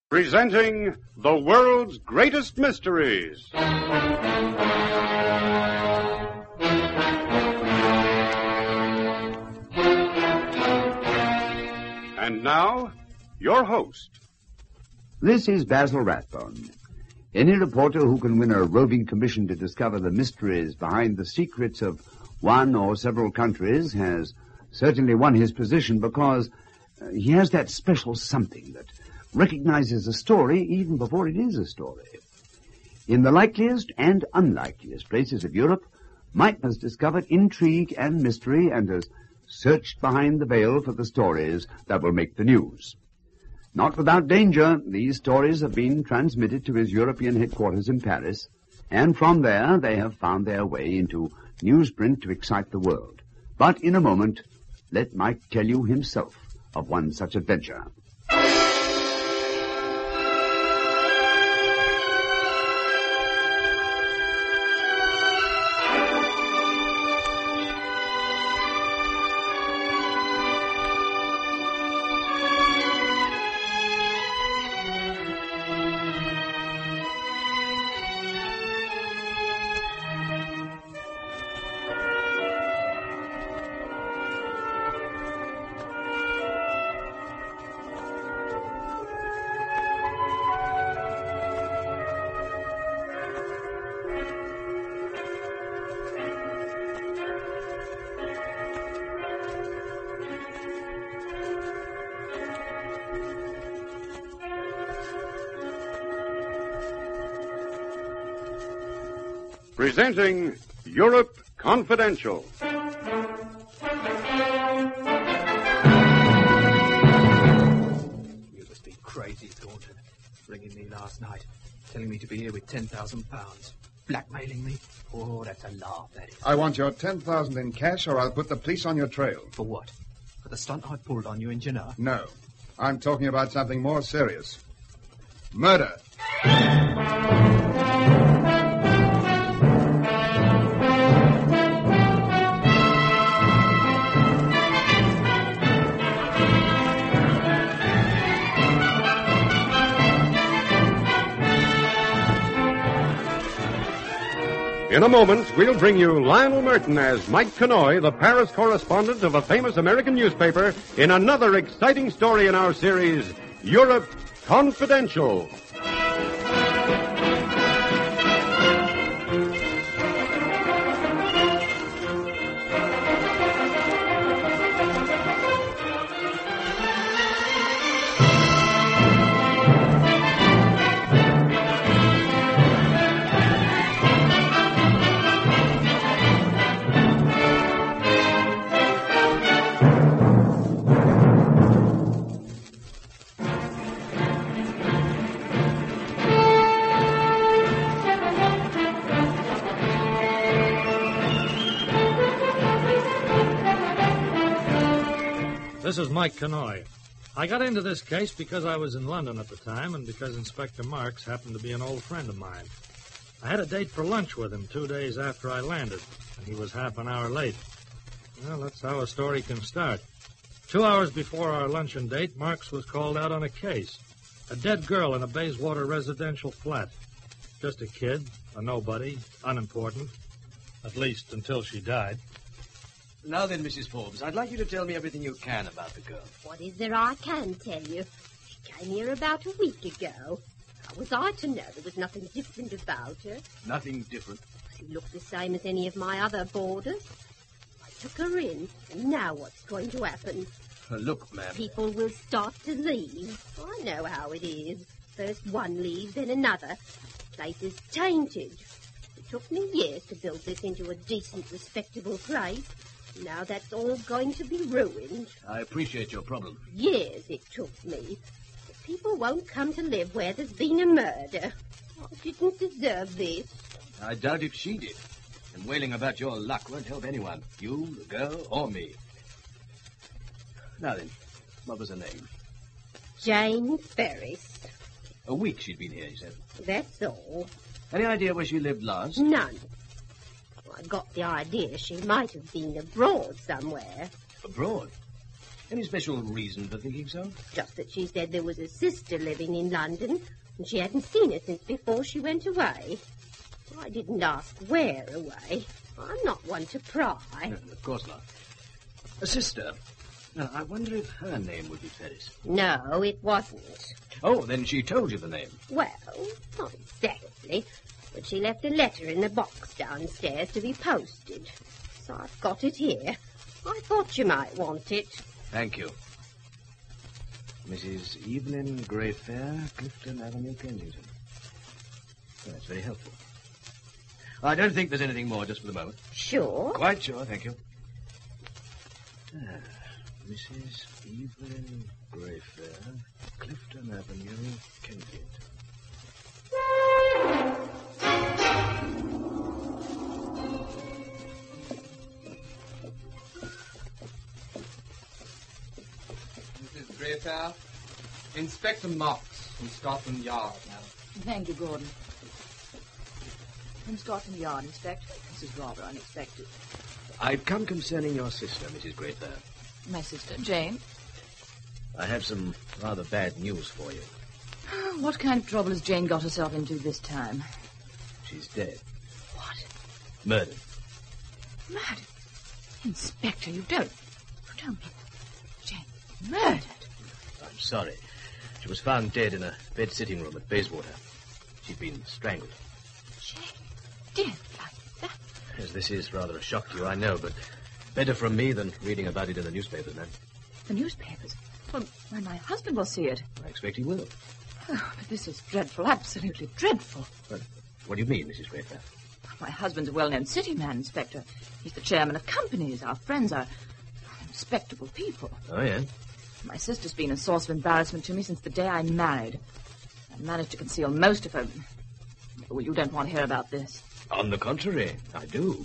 Presenting the world's greatest mysteries. And now, your host. This is Basil Rathbone. Any reporter who can win a roving commission to discover the mysteries behind the secrets of one or several countries has certainly won his position because he has that special something that recognizes a story even before it is a story. In the likeliest and unlikeliest places of Europe, Mike has discovered intrigue and mystery and has searched behind the veil for the stories that will make the news. Not without danger, these stories have been transmitted to his European headquarters in Paris, and from there they have found their way into newsprint to excite the world. But in a moment, let Mike tell you himself of one such adventure. Presenting Europe Confidential. You must be crazy, Thornton. Ringing me last night, telling me to be here with £10,000. Blackmailing me? Oh, that's a laugh, that is. I want your 10,000 in cash, or I'll put the police on your trail. For what? For the stunt I pulled on you in Genoa? No. I'm talking about something more serious. Murder. In a moment, we'll bring you Lionel Merton as Mike Connoy, the Paris correspondent of a famous American newspaper, in another exciting story in our series, Europe Confidential. This is Mike Connoy. I got into this case because I was in London at the time and because Inspector Marks happened to be an old friend of mine. I had a date for lunch with him 2 days after I landed, and he was half an hour late. Well, that's how a story can start. 2 hours before our luncheon date, Marks was called out on a case. A dead girl in a Bayswater residential flat. Just a kid, a nobody, unimportant. At least until she died. Now then, Mrs. Forbes, I'd like you to tell me everything you can about the girl. What is there I can tell you? She came here about a week ago. How was I to know there was nothing different about her? Nothing different? She looked the same as any of my other boarders. I took her in, and now what's going to happen? Look, ma'am. People will start to leave. I know how it is. First one leaves, then another. The place is tainted. It took me years to build this into a decent, respectable place. Now that's all going to be ruined. I appreciate your problem. Years it took me. But people won't come to live where there's been a murder. I didn't deserve this. I doubt if she did. And wailing about your luck won't help anyone. You, the girl, or me. Now then, what was her name? Jane Ferris. A week she'd been here, you said? That's all. Any idea where she lived last? None. I got the idea she might have been abroad somewhere. Abroad? Any special reason for thinking so? Just that she said there was a sister living in London, and she hadn't seen her since before she went away. I didn't ask where away. I'm not one to pry. No, of course not. A sister. Now, I wonder if her name would be Ferris. No, it wasn't. Oh, then she told you the name. Well, not exactly, but she left a letter in the box downstairs to be posted. So I've got it here. I thought you might want it. Thank you. Mrs. Evelyn Greyfair, Clifton Avenue, Kensington. Well, that's very helpful. I don't think there's anything more just for the moment. Sure? Quite sure, thank you. Mrs. Evelyn Greyfair, Clifton Avenue, Kensington. Mrs. Greyfair, Inspector Marks from Scotland Yard, madam. Thank you, Gordon. From Scotland Yard, Inspector. This is rather unexpected. I've come concerning your sister, Mrs. Greyfair. My sister, Jane. I have some rather bad news for you. What kind of trouble has Jane got herself into this time? She's dead. What? Murdered. Murdered? Inspector, you don't. Jane, murdered? I'm sorry. She was found dead in a bed sitting room at Bayswater. She'd been strangled. Jane, dead like that? Yes, this is rather a shock to you, I know, but better from me than reading about it in the newspapers, ma'am. The newspapers? Well, my husband will see it. I expect he will. Oh, but this is dreadful, absolutely dreadful. But what do you mean, Mrs. Greyfair? My husband's a well-known city man, Inspector. He's the chairman of companies. Our friends are respectable people. Oh, yeah? My sister's been a source of embarrassment to me since the day I married. I managed to conceal most of her... Well, you don't want to hear about this. On the contrary, I do.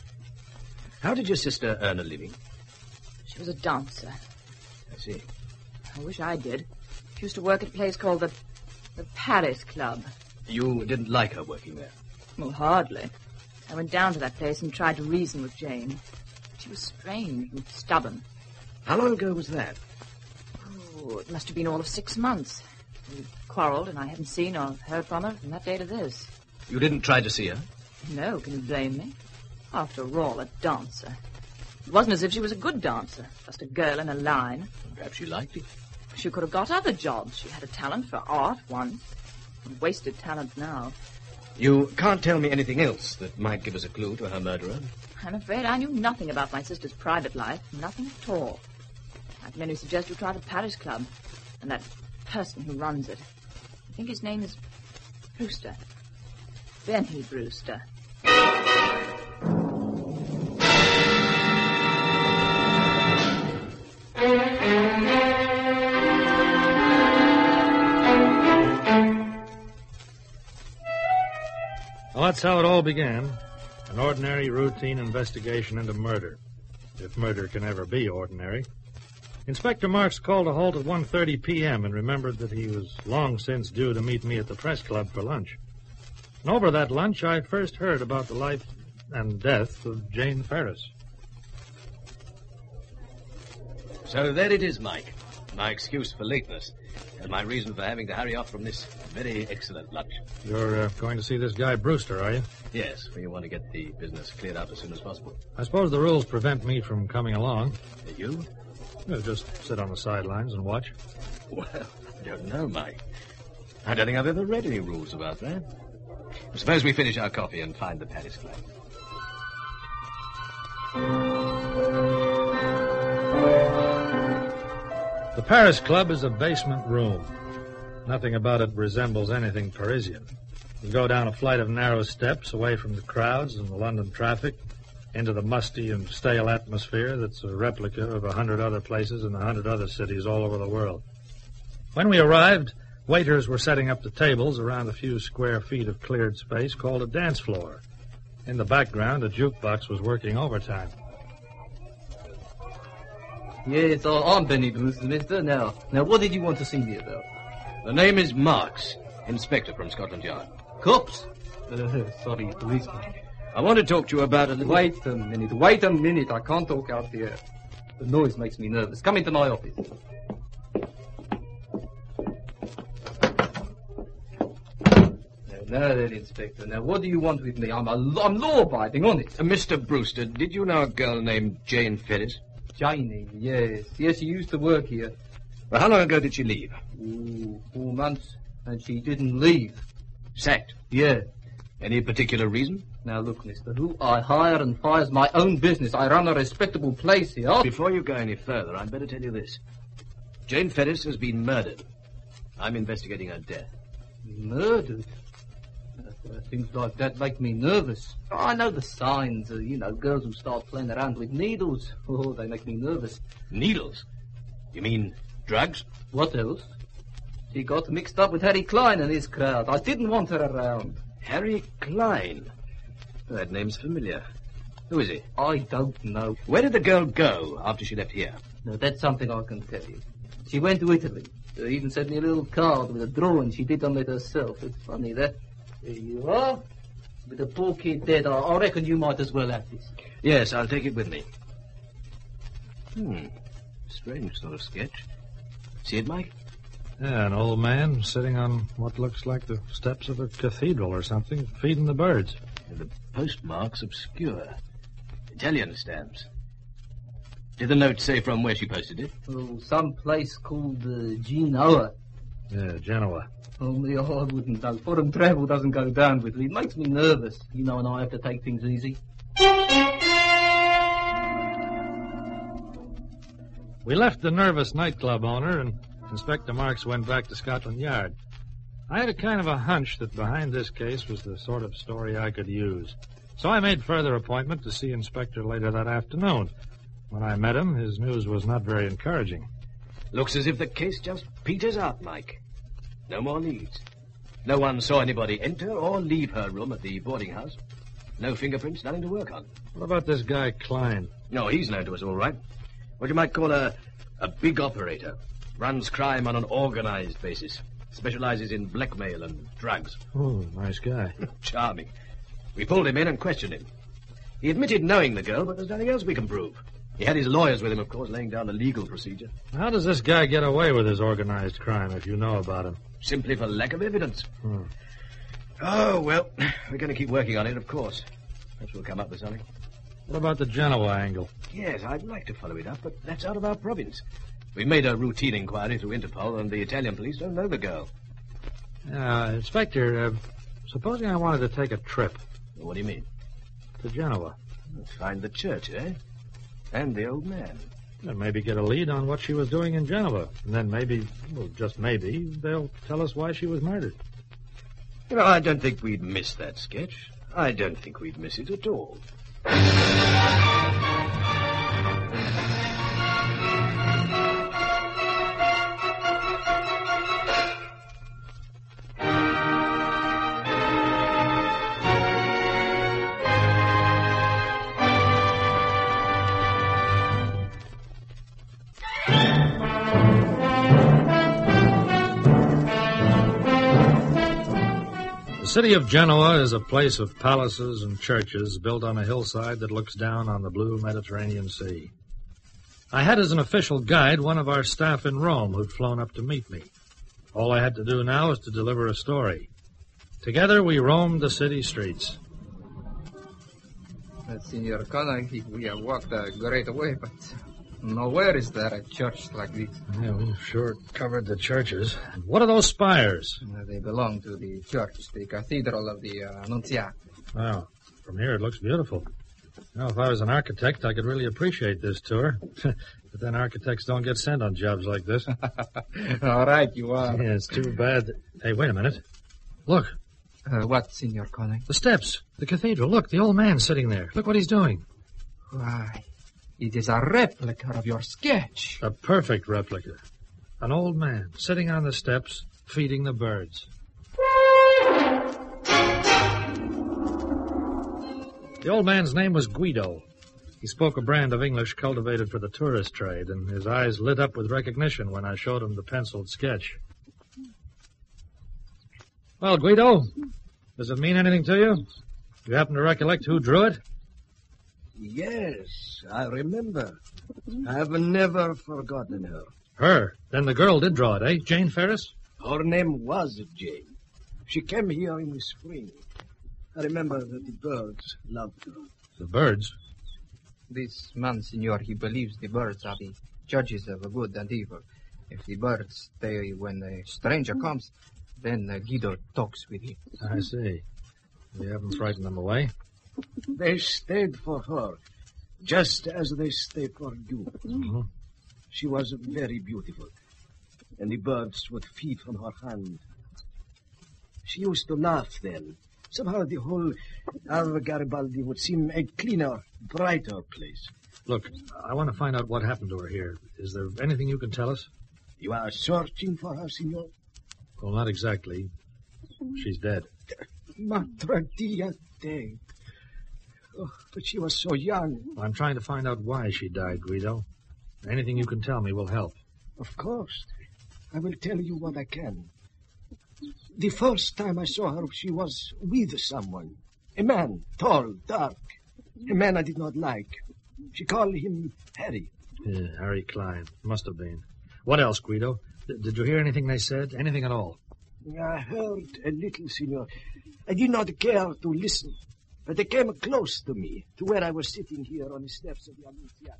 How did your sister earn a living? She was a dancer. I see. I wish I did. She used to work at a place called the Paris Club. You didn't like her working there? Well, hardly. I went down to that place and tried to reason with Jane. She was strange and stubborn. How long ago was that? Oh, it must have been all of 6 months. We quarreled, and I haven't seen or heard from her from that day to this. You didn't try to see her? No, can you blame me? After all, a dancer. It wasn't as if she was a good dancer, just a girl in a line. Perhaps she liked it. She could have got other jobs. She had a talent for art once. And wasted talent now. You can't tell me anything else that might give us a clue to her murderer? I'm afraid I knew nothing about my sister's private life. Nothing at all. I can only suggest you try the Paris Club. And that person who runs it. I think his name is Brewster. Benny Brewster. Well, that's how it all began. An ordinary, routine investigation into murder. If murder can ever be ordinary. Inspector Marks called a halt at 1:30 p.m. and remembered that he was long since due to meet me at the press club for lunch. And over that lunch, I first heard about the life and death of Jane Ferris. So there it is, Mike. My excuse for lateness. And my reason for having to hurry off from this very excellent lunch. You're going to see this guy Brewster, are you? Yes, we want to get the business cleared out as soon as possible. I suppose the rules prevent me from coming along. You? Just sit on the sidelines and watch. Well, I don't know, Mike. I don't think I've ever read any rules about that. Suppose we finish our coffee and find the Paris Club. The Paris Club is a basement room. Nothing about it resembles anything Parisian. You go down a flight of narrow steps away from the crowds and the London traffic into the musty and stale atmosphere that's a replica of 100 other places in 100 other cities all over the world. When we arrived, waiters were setting up the tables around a few square feet of cleared space called a dance floor. In the background, a jukebox was working overtime. Yes, I'm Benny Brewster, mister. Now, what did you want to see me about? The name is Marks, Inspector from Scotland Yard. Cops? Sorry, policeman. I want to talk to you about a little... Wait a minute, I can't talk out here. The noise makes me nervous. Come into my office. Now then, Inspector. Now, what do you want with me? I'm law-abiding, honest. Mr. Brewster, did you know a girl named Jane Ferris? Janie, yes. Yes, she used to work here. Well, how long ago did she leave? 4 months. And she didn't leave. Sacked? Yeah. Any particular reason? Now, look, mister, who I hire and fires my own business. I run a respectable place here. Before you go any further, I'd better tell you this. Jane Ferris has been murdered. I'm investigating her death. Murdered? Things like that make me nervous. I know the signs. Girls who start playing around with needles. Oh, they make me nervous. Needles? You mean drugs? What else? She got mixed up with Harry Klein and his crowd. I didn't want her around. Harry Klein? That name's familiar. Who is he? I don't know. Where did the girl go after she left here? No, that's something I can tell you. She went to Italy. They even sent me a little card with a drawing she did on it herself. It's funny, that. There you are. With the poor kid dead, I reckon you might as well have this. Yes, I'll take it with me. Strange sort of sketch. See it, Mike? Yeah, an old man sitting on what looks like the steps of a cathedral or something, feeding the birds. And the postmark's obscure. Italian stamps. Did the note say from where she posted it? Oh, some place called Genoa. Yeah, Genoa. Only I wouldn't know. Foreign travel doesn't go down with me. It makes me nervous, and I have to take things easy. We left the nervous nightclub owner, and Inspector Marks went back to Scotland Yard. I had a kind of a hunch that behind this case was the sort of story I could use. So I made further appointment to see Inspector later that afternoon. When I met him, his news was not very encouraging. Looks as if the case just peters out, Mike. No more leads. No one saw anybody enter or leave her room at the boarding house. No fingerprints, nothing to work on. What about this guy, Klein? No, he's known to us all right. What you might call a big operator. Runs crime on an organized basis. Specializes in blackmail and drugs. Oh, nice guy. Charming. We pulled him in and questioned him. He admitted knowing the girl, but there's nothing else we can prove. He had his lawyers with him, of course, laying down the legal procedure. How does this guy get away with his organized crime, if you know about him? Simply for lack of evidence. Oh, well, we're going to keep working on it, of course. Perhaps we'll come up with something. What about the Genoa angle? Yes, I'd like to follow it up, but that's out of our province. We made a routine inquiry through Interpol, and the Italian police don't know the girl. Inspector, supposing I wanted to take a trip. What do you mean? To Genoa. Find the church, eh? And the old man. And maybe get a lead on what she was doing in Genoa. And then maybe, well, just maybe, they'll tell us why she was murdered. I don't think we'd miss that sketch. I don't think we'd miss it at all. The city of Genoa is a place of palaces and churches built on a hillside that looks down on the blue Mediterranean Sea. I had as an official guide one of our staff in Rome who'd flown up to meet me. All I had to do now was to deliver a story. Together we roamed the city streets. Signor Carnegie, we have walked a great way, but nowhere is there a church like this. Yeah, we've sure covered the churches. What are those spires? They belong to the church, the cathedral of the Annunziata. Wow. From here it looks beautiful. Now, if I was an architect, I could really appreciate this tour. But then architects don't get sent on jobs like this. All right, you are. Yeah, it's too bad. Hey, wait a minute. Look. What, Signor Carnegie? The steps. The cathedral. Look, the old man sitting there. Look what he's doing. Why, it is a replica of your sketch. A perfect replica. An old man sitting on the steps, feeding the birds. The old man's name was Guido. He spoke a brand of English cultivated for the tourist trade, and his eyes lit up with recognition when I showed him the penciled sketch. Well, Guido, does it mean anything to you? You happen to recollect who drew it? Yes, I remember. I've never forgotten her. Her? Then the girl did draw it, eh? Jane Ferris? Her name was Jane. She came here in the spring. I remember that the birds loved her. The birds? This man, senor, he believes the birds are the judges of good and evil. If the birds stay when a stranger comes, then Guido talks with him. I see. We haven't frightened them away. They stayed for her, just as they stay for you. Mm-hmm. She was very beautiful, and the birds would feed from her hand. She used to laugh then. Somehow the whole Alva Garibaldi would seem a cleaner, brighter place. Look, I want to find out what happened to her here. Is there anything you can tell us? You are searching for her, senor? Well, not exactly. She's dead. Madre dia dead. Oh, but she was so young. I'm trying to find out why she died, Guido. Anything you can tell me will help. Of course. I will tell you what I can. The first time I saw her, she was with someone. A man, tall, dark. A man I did not like. She called him Harry. Yeah, Harry Klein. Must have been. What else, Guido? Did you hear anything they said? Anything at all? I heard a little, senor. I did not care to listen. But they came close to me, to where I was sitting here on the steps of the Annunziata.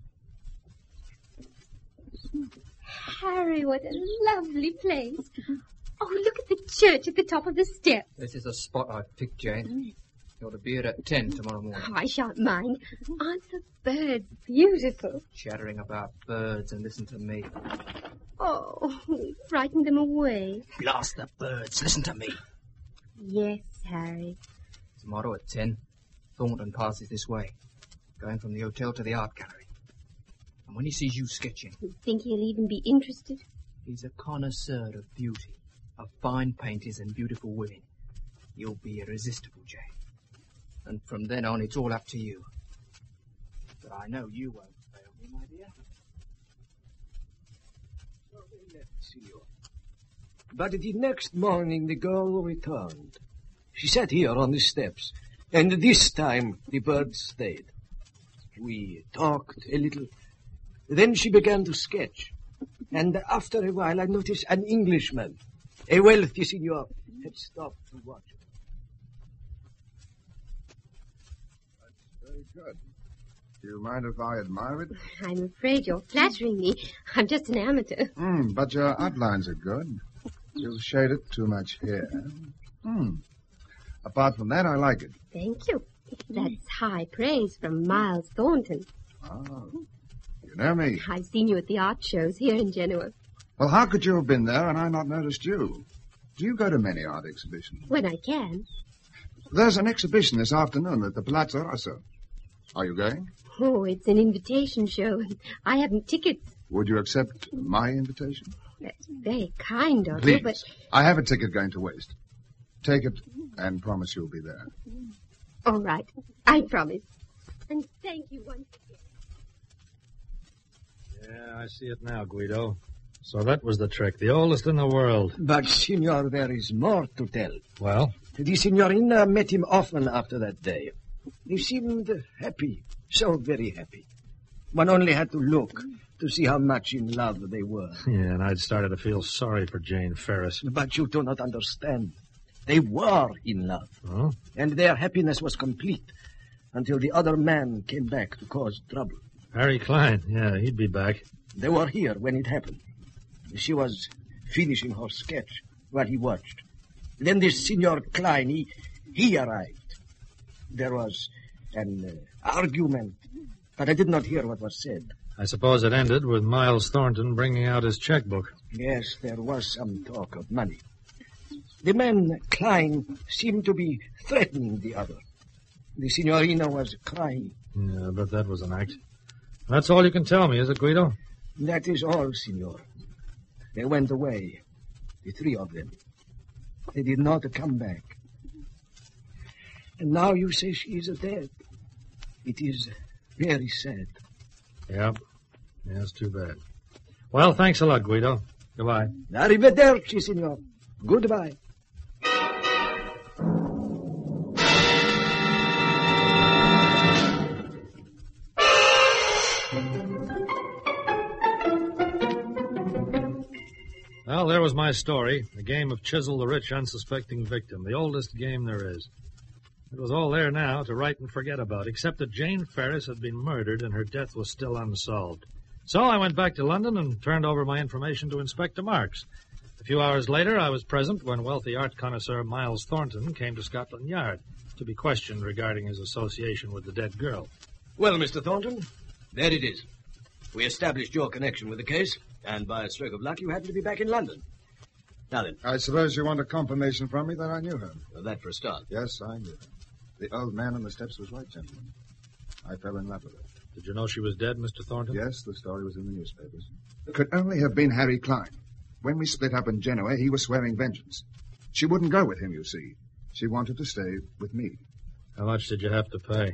Harry, what a lovely place. Oh, look at the church at the top of the steps. This is a spot I've picked, Jane. You're to be here at 10 tomorrow morning. Oh, I shan't mind. Aren't the birds beautiful? Chattering about birds and listen to me. Oh, we frightened them away. Blast the birds. Listen to me. Yes, Harry. Tomorrow at 10, Thornton passes this way, going from the hotel to the art gallery. And when he sees you sketching... You think he'll even be interested? He's a connoisseur of beauty, of fine painters and beautiful women. You'll be irresistible, Jane. And from then on, it's all up to you. But I know you won't fail me, my dear. So they left, senor. But the next morning, the girl returned. She sat here on the steps, and this time the birds stayed. We talked a little. Then she began to sketch. And after a while, I noticed an Englishman, a wealthy senor, had stopped to watch her. Very good. Do you mind if I admire it? I'm afraid you're flattering me. I'm just an amateur. But your outlines are good. You've shaded too much here. Apart from that, I like it. Thank you. That's high praise from Miles Thornton. Oh, you know me. I've seen you at the art shows here in Genoa. Well, how could you have been there and I not noticed you? Do you go to many art exhibitions? When I can. There's an exhibition this afternoon at the Palazzo Rosso. Are you going? Oh, it's an invitation show, and I haven't tickets. Would you accept my invitation? That's very kind of Please. you, but... I have a ticket going to waste. Take it and promise you'll be there. All right. I promise. And thank you once again. Yeah, I see it now, Guido. So that was the trick, the oldest in the world. But, senor, there is more to tell. Well? The signorina met him often after that day. He seemed happy, so very happy. One only had to look to see how much in love they were. Yeah, and I'd started to feel sorry for Jane Ferris. But you do not understand. They were in love. Oh? And their happiness was complete until the other man came back to cause trouble. Harry Klein, yeah, he'd be back. They were here when it happened. She was finishing her sketch while he watched. Then this Signor Klein, he arrived. There was an argument, but I did not hear what was said. I suppose it ended with Miles Thornton bringing out his checkbook. Yes, there was some talk of money. The man, Klein, seemed to be threatening the other. The signorina was crying. Yeah, but that was an act. That's all you can tell me, is it, Guido? That is all, senor. They went away, the three of them. They did not come back. And now you say she is dead. It is very sad. Yep. Yeah, it's too bad. Well, thanks a lot, Guido. Goodbye. Arrivederci, senor. Goodbye. there was my story, the game of chisel the rich unsuspecting victim, the oldest game there is. It was all there now to write and forget about, except that Jane Ferris had been murdered and her death was still unsolved. So I went back to London and turned over my information to Inspector Marks. A few hours later, I was present when wealthy art connoisseur Miles Thornton came to Scotland Yard to be questioned regarding his association with the dead girl. Well, Mr. Thornton, there it is. We established your connection with the case, and by a stroke of luck, you happen to be back in London. Now then. I suppose you want a confirmation from me that I knew her. Well, that for a start. Yes, I knew her. The old man on the steps was right, gentlemen. I fell in love with her. Did you know she was dead, Mr. Thornton? Yes, the story was in the newspapers. It could only have been Harry Klein. When we split up in Genoa, he was swearing vengeance. She wouldn't go with him, you see. She wanted to stay with me. How much did you have to pay?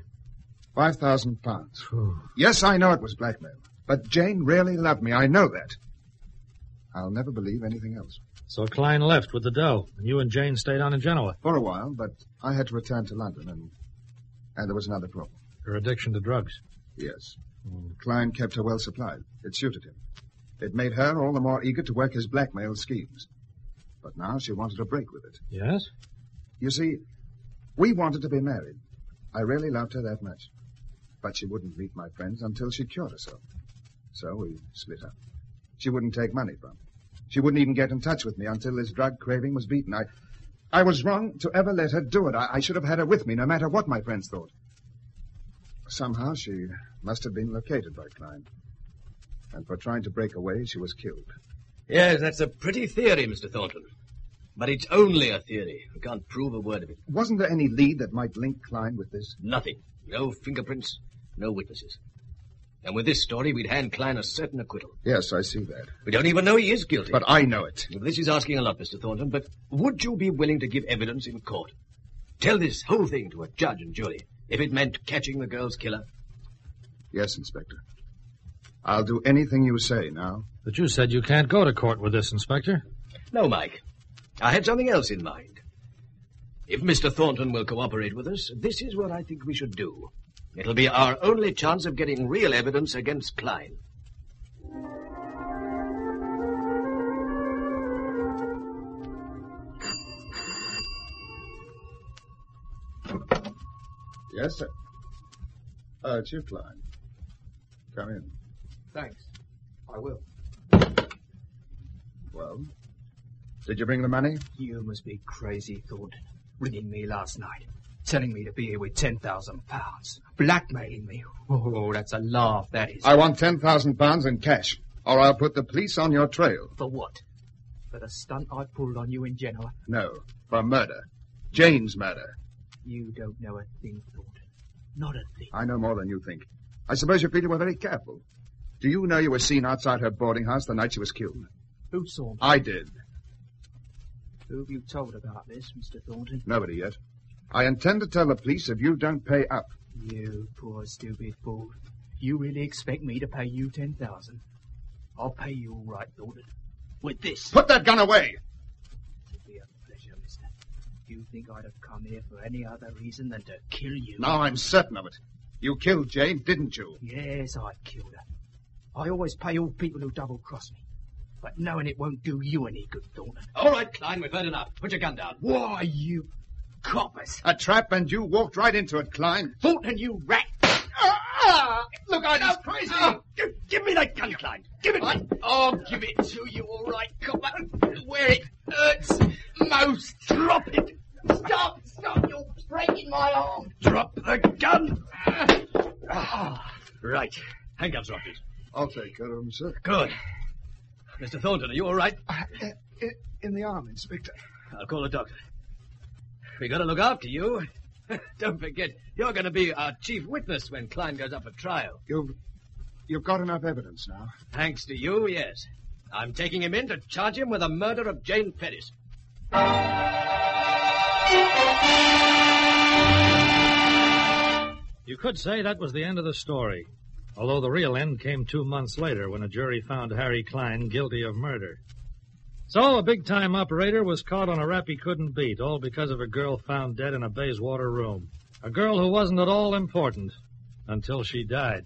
£5,000. Yes, I know it was blackmail. But Jane really loved me. I know that. I'll never believe anything else. So Klein left with the dough, and you and Jane stayed on in Genoa? For a while, but I had to return to London, and there was another problem. Her addiction to drugs? Yes. Klein kept her well supplied. It suited him. It made her all the more eager to work his blackmail schemes. But now she wanted a break with it. Yes? You see, we wanted to be married. I really loved her that much. But she wouldn't meet my friends until she cured herself. So we split up. She wouldn't take money from me. She wouldn't even get in touch with me until this drug craving was beaten. I was wrong to ever let her do it. I should have had her with me, no matter what my friends thought. Somehow she must have been located by Klein. And for trying to break away, she was killed. Yes, that's a pretty theory, Mr. Thornton. But it's only a theory. We can't prove a word of it. Wasn't there any lead that might link Klein with this? Nothing. No fingerprints, no witnesses. And with this story, we'd hand Klein a certain acquittal. Yes, I see that. We don't even know he is guilty. But I know it. This is asking a lot, Mr. Thornton, but would you be willing to give evidence in court? Tell this whole thing to a judge and jury, if it meant catching the girl's killer? Yes, Inspector. I'll do anything you say now. But you said you can't go to court with this, Inspector. No, Mike. I had something else in mind. If Mr. Thornton will cooperate with us, this is what I think we should do. It'll be our only chance of getting real evidence against Klein. Yes, sir. It's you, Klein. Come in. Thanks. I will. Well, did you bring the money? You must be crazy, Thornton. Ringing me last night. Telling me to be here with £10,000. Blackmailing me. Oh, that's a laugh, that is. I want £10,000 in cash, or I'll put the police on your trail. For what? For the stunt I pulled on you in Genoa? No, for murder. Jane's murder. You don't know a thing, Thornton. Not a thing. I know more than you think. I suppose you feel you were very careful. Do you know you were seen outside her boarding house the night she was killed? Who saw me? I did. Who have you told about this, Mr. Thornton? Nobody yet. I intend to tell the police if you don't pay up. You poor stupid fool. You really expect me to pay you 10,000? I'll pay you all right, Thornton. With this. Put that gun away! It'll be a pleasure, mister. You think I'd have come here for any other reason than to kill you? Now I'm certain of it. You killed Jane, didn't you? Yes, I killed her. I always pay all people who double-cross me. But knowing it won't do you any good, Thornton. All right, Klein, we've heard enough. Put your gun down. Why, you coppers. A trap, and you walked right into it, Klein. Thornton, you rat. Look out, he's crazy. Give me that gun, Klein. Give it. I'll give it to you, all right, copper. Where it hurts most. Drop it. Stop, you're breaking my arm. Drop the gun. Right. Handcuffs are off it. I'll take care of him, sir. Good. Mr. Thornton, are you all right? In the arm, Inspector. I'll call a doctor. We got to look after you. Don't forget, you're going to be our chief witness when Klein goes up for trial. You've got enough evidence now. Thanks to you, yes. I'm taking him in to charge him with the murder of Jane Ferris. You could say that was the end of the story, although the real end came 2 months later when a jury found Harry Klein guilty of murder. So a big-time operator was caught on a rap he couldn't beat, all because of a girl found dead in a Bayswater room. A girl who wasn't at all important until she died.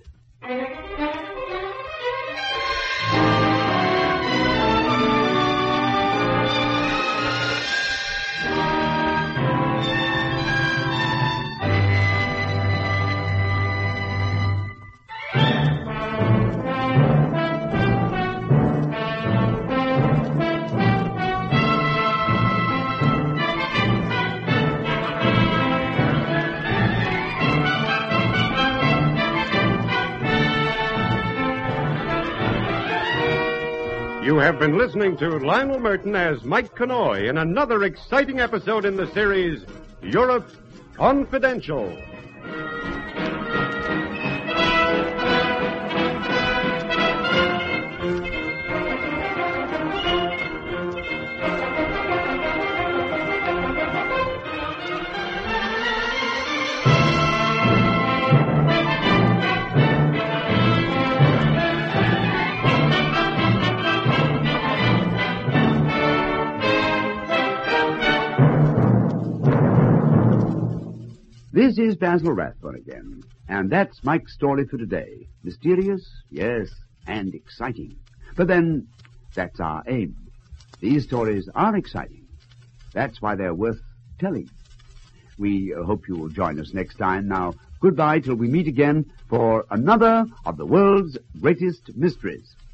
have been listening to Lionel Merton as Mike Connoy in another exciting episode in the series, Europe Confidential. This is Basil Rathbone again, and that's Mike's story for today. Mysterious, yes, and exciting. But then, that's our aim. These stories are exciting. That's why they're worth telling. We hope you will join us next time. Now, goodbye till we meet again for another of the world's greatest mysteries.